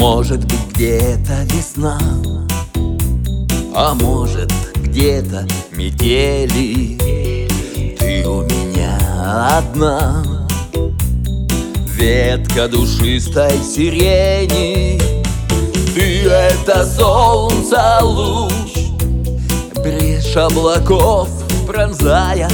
Может быть, где-то весна, а может, где-то метели. Ты у меня одна, ветка душистой сирени. Ты — это солнце луч, брешь облаков пронзая.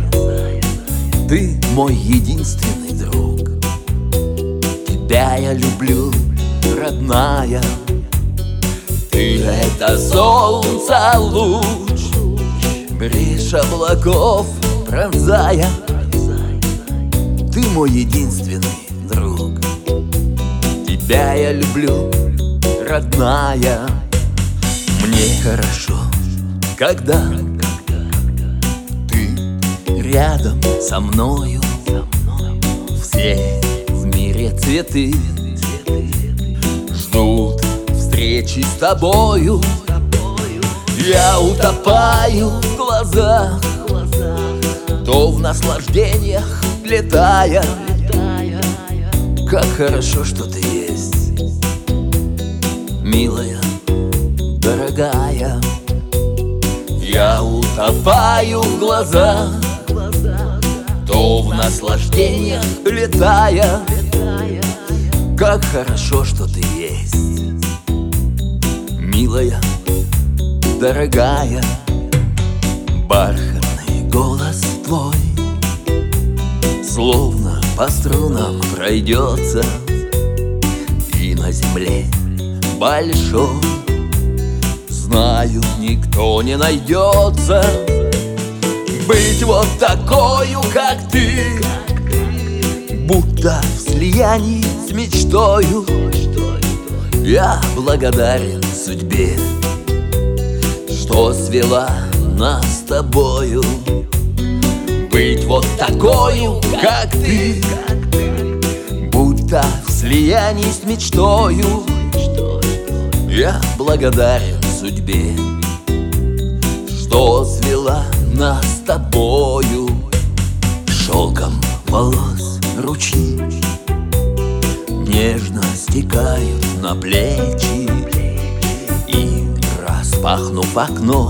Ты мой единственный друг, тебя я люблю, родная. Ты — это солнце луч, брешь облаков пронзая. Ты мой единственный друг, тебя я люблю, родная. Мне хорошо, когда ты рядом со мною. Все в мире цветы ждут встречи с тобою. Я утопаю в глазах, то в наслаждениях летая. Как хорошо, что ты есть, милая, дорогая. Я утопаю в глазах, то в наслаждениях летая. Как хорошо, что ты есть, милая, дорогая. Бархатный голос твой словно по струнам пройдется, и на земле большой, знаю, никто не найдется. Быть вот такою, как ты, будто в слиянии с мечтою. Я благодарен судьбе, что свела нас с тобою. Быть вот такою, как ты, будто в слиянии с мечтою. Я благодарен судьбе, что свела нас с тобою. Шелком волос ручьи нежно стекают на плечи, и, распахнув окно,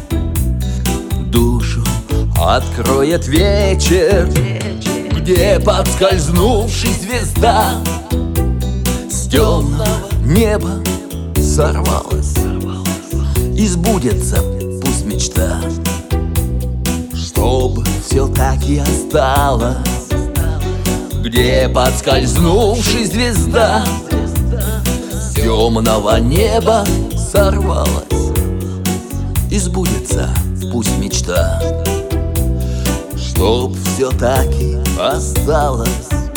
душу откроет вечер, где, подскользнувшись, звезда с темного неба сорвалась. И сбудется пусть мечта, чтоб все так и осталось, где, подскользнувшись, звезда с темного неба сорвалась. И сбудется пусть мечта, чтоб все так и осталось.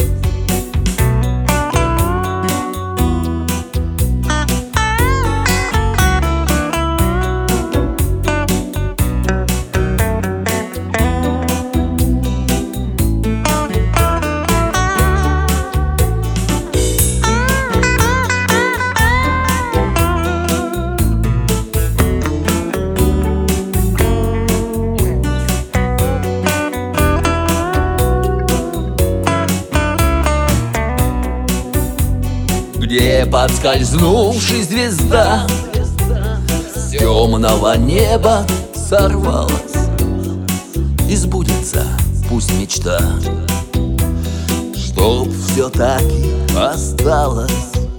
Где, подскользнувшись, звезда с темного неба сорвалась. И сбудется пусть мечта, чтоб все так и осталось,